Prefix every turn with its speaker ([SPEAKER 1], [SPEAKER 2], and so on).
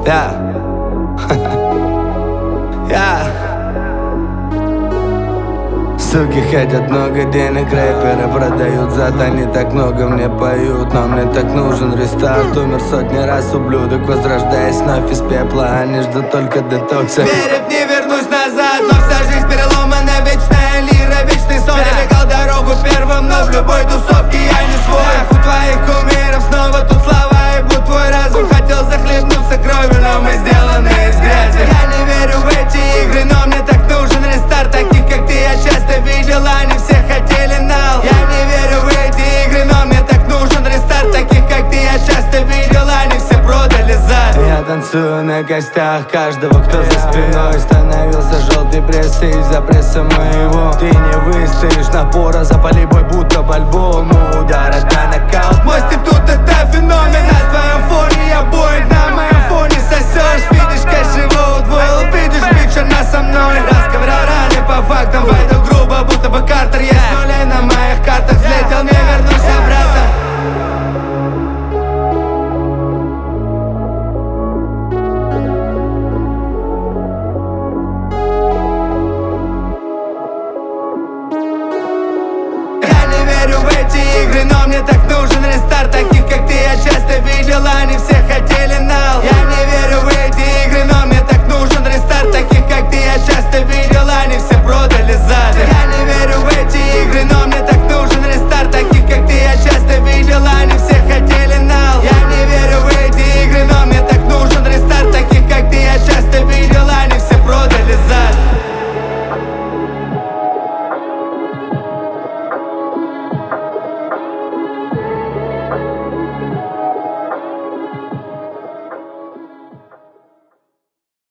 [SPEAKER 1] Я Суки хотят много денег, рэперы продают, зато они так много мне поют. Но мне так нужен рестарт, умер сотни раз ублюдок, возрождаясь вновь из пепла. Они ждут только детокса.
[SPEAKER 2] Верят, не вернусь назад, но вся жизнь переломана, вечная лира, вечный сон. Перебегал дорогу первым, но в любой тусовке я не свой. Ах, у твоих кумиров снова тут слова, и будь твой разум хотел захлебнуться кровью, но мы сделаны из грязи. Я не верю в эти игры, но мне так нужен рестарт. Таких как ты я часто видел, они все хотели нал. Я не верю в эти игры, но мне так нужен рестарт. Таких как ты я часто видел, они все продали зад.
[SPEAKER 1] Я танцую на костях каждого, кто за спиной становился желтой прессой из-за пресса моего. Ты не выстоишь напора, запали бой будто по альбому. Удар это нокаут.
[SPEAKER 2] Мой стиль тут это феномен. На твоем фоне я боек, на моем фоне сосешь. Видишь, кэш его удвоил, видишь, бич, она со мной. Разговаривали по фактам, войду грубо, будто бы Картер. Есть нули на моих картах, взлетел, не вернусь обратно. В эти игры, но мне так нужен рестарт. Таких как ты я часто видел, они все хотели нал. Я не верю в эти игры, но мне так нужен рестарт. Таких как ты я часто видел, они все продали зад. Я не верю в эти игры, но мне